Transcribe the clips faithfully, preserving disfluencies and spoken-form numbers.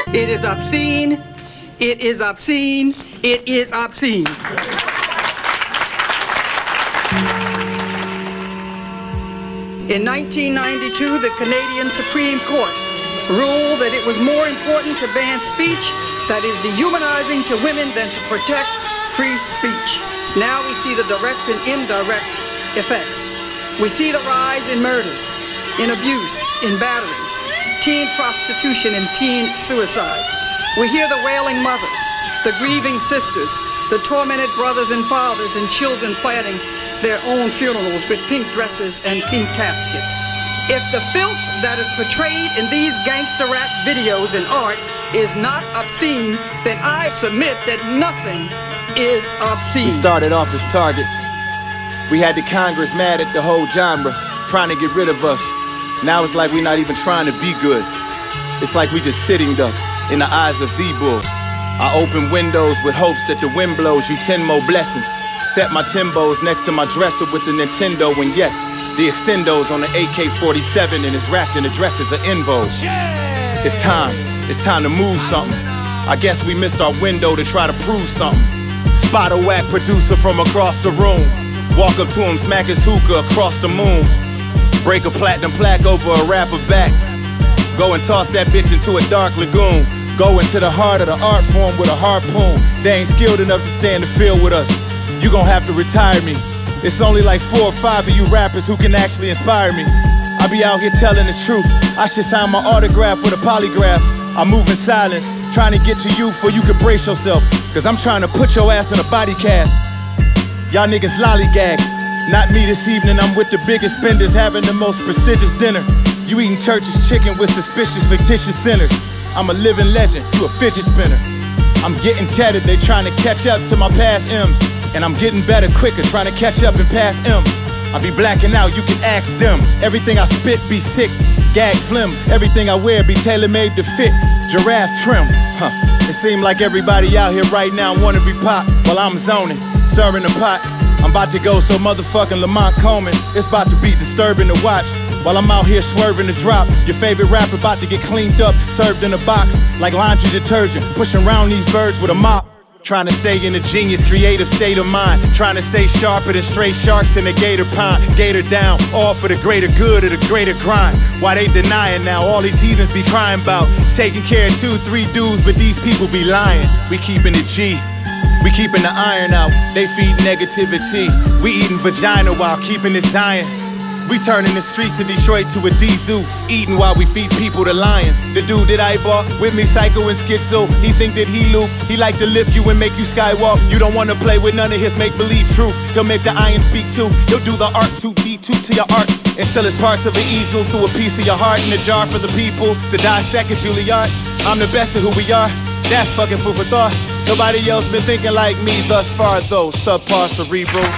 It is obscene. It is obscene. It is obscene. In nineteen ninety-two, the Canadian Supreme Court ruled that it was more important to ban speech that is dehumanizing to women than to protect free speech. Now we see the direct and indirect effects. We see the rise in murders, in abuse, in batterings, teen prostitution, and teen suicide. We hear the wailing mothers, the grieving sisters, the tormented brothers and fathers, and children planning their own funerals with pink dresses and pink caskets. If the filth that is portrayed in these gangster rap videos and art is not obscene, then I submit that nothing is obscene. We started off as targets. We had the Congress mad at the whole genre, trying to get rid of us. Now it's like we're not even trying to be good. It's like we just sitting ducks in the eyes of the bull. I open windows with hopes that the wind blows you ten more blessings. Set my Timbos next to my dresser with the Nintendo, and yes, the extendos on the A K forty-seven, and it's wrapped in the dresses of Invo. Yeah. It's time, it's time to move something. I guess we missed our window to try to prove something. Spot a whack producer from across the room. Walk up to him, smack his hookah across the moon. Break a platinum plaque over a rapper back. Go and toss that bitch into a dark lagoon. Go into the heart of the art form with a harpoon. They ain't skilled enough to stay in the field with us. You gon' have to retire me. It's only like four or five of you rappers who can actually inspire me. I be out here telling the truth. I should sign my autograph with a polygraph. I move in silence, trying to get to you before you can brace yourself. Cause I'm trying to put your ass in a body cast. Y'all niggas lollygag. Not me this evening, I'm with the biggest spenders having the most prestigious dinner. You eating church's chicken with suspicious, fictitious sinners. I'm a living legend, you a fidget spinner. I'm getting chatted, they trying to catch up to my past M's. And I'm getting better quicker, trying to catch up and pass M. I be blacking out, you can ask them. Everything I spit be sick, gag phlegm. Everything I wear be tailor-made to fit, giraffe trim. Huh. It seem like everybody out here right now wanna be pop while I'm zoning, stirring the pot. I'm about to go so motherfucking Lamont Coleman. It's about to be disturbing to watch. While I'm out here swerving the drop, your favorite rapper about to get cleaned up, served in a box like laundry detergent, pushing around these birds with a mop. Trying to stay in a genius, creative state of mind. Trying to stay sharper than stray sharks in a gator pond. Gator down, all for the greater good of the greater grind. Why they denying now? All these heathens be crying about taking care of two, three dudes, but these people be lying. We keeping it G. We keeping the iron out. They feed negativity. We eating vagina while keeping it Zion. We turning the streets of Detroit to a D-zoo, eating while we feed people to lions. The dude that I bought with me, psycho and schizo, he think that he loop. He like to lift you and make you skywalk. You don't wanna play with none of his make-believe truth. He'll make the iron speak too. He'll do the art two D two to your art until it's parts of an easel through a piece of your heart in a jar for the people to dissect it, Juilliard. I'm the best of who we are. That's fucking food for thought. Nobody else been thinking like me thus far though. Subpar cerebrals.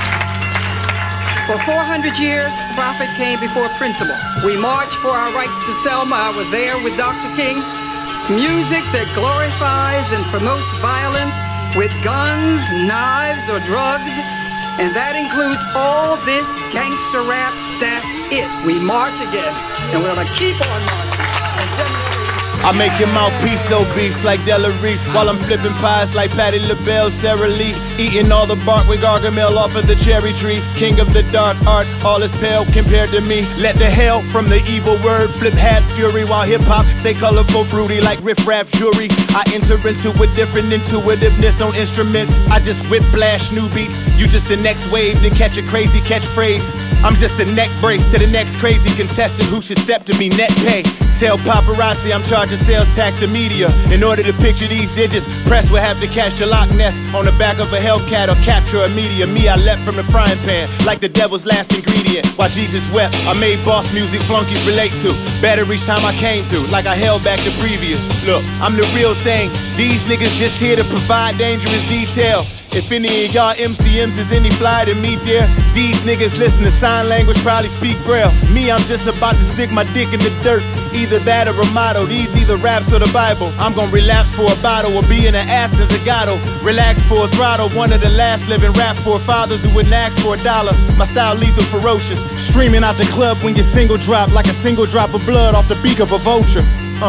For four hundred years, prophet came before principle. We marched for our rights to Selma. I was there with Doctor King. Music that glorifies and promotes violence with guns, knives, or drugs. And that includes all this gangster rap. That's it. We march again. And we're gonna keep on marching and demonstrating. I make your mouthpiece obese like Della Reese, while I'm flipping pies like Patti LaBelle, Sarah Lee, eating all the bark with Gargamel off of the cherry tree. King of the dark art, all is pale compared to me. Let the hell from the evil word flip half fury, while hip-hop stay colorful, fruity like riff-raff jewelry. I enter into a different intuitiveness on instruments. I just whiplash new beats. You just the next wave to catch a crazy catchphrase. I'm just a neck brace to the next crazy contestant who should step to me net pay. Tell paparazzi I'm charging sales tax to media. In order to picture these digits, press will have to catch the Loch Ness on the back of a Hellcat or capture a meteor. Me, I leapt from the frying pan like the devil's last ingredient. While Jesus wept, I made boss music flunkies relate to. Better each time I came through, like I held back the previous. Look, I'm the real thing. These niggas just here to provide dangerous detail. If any of y'all M C Ms is any flyer than me, dear, these niggas listen to sign language, probably speak braille. Me, I'm just about to stick my dick in the dirt. Either that or a motto, these either raps or the Bible. I'm gonna relapse for a bottle or be in an Aston Zagato. Relax for a throttle, one of the last living rap forefathers who wouldn't ask for a dollar. My style lethal, ferocious, streaming out the club when your single drop like a single drop of blood off the beak of a vulture. Uh.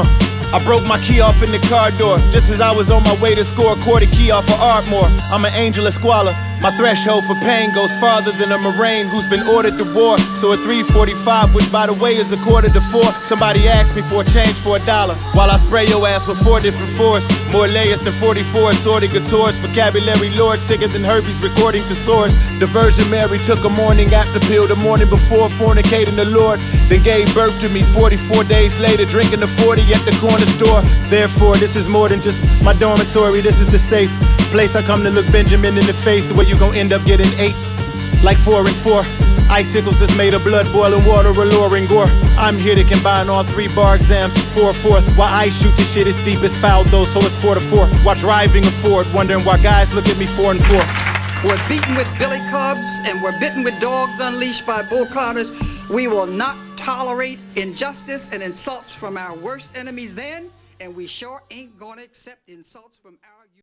I broke my key off in the car door, just as I was on my way to score a quarter key off of Ardmore. I'm an angel of squalor. My threshold for pain goes farther than a Marine who's been ordered to war. So at three forty-five, which by the way is a quarter to four, somebody asked me for a change for a dollar. While I spray your ass with four different fours, more layers than forty-four assorted guitars, vocabulary lord sicker than Herbie's recording thesaurus. The Virgin Mary took a morning after pill the morning before, fornicating the Lord, then gave birth to me forty-four days later, drinking the forty at the corner store. Therefore, this is more than just my dormitory, this is the safe place I come to look Benjamin in the face, where you gon' end up getting eight, like four and four. Icicles that's made of blood, boiling water, alluring gore. I'm here to combine all three bar exams, four fourth. While I shoot this shit, it's deep as foul though, so it's four to four. While driving a Ford, wondering why guys look at me four and four. We're beaten with billy clubs and we're bitten with dogs unleashed by bull carters. We will not tolerate injustice and insults from our worst enemies then, and we sure ain't gonna accept insults from our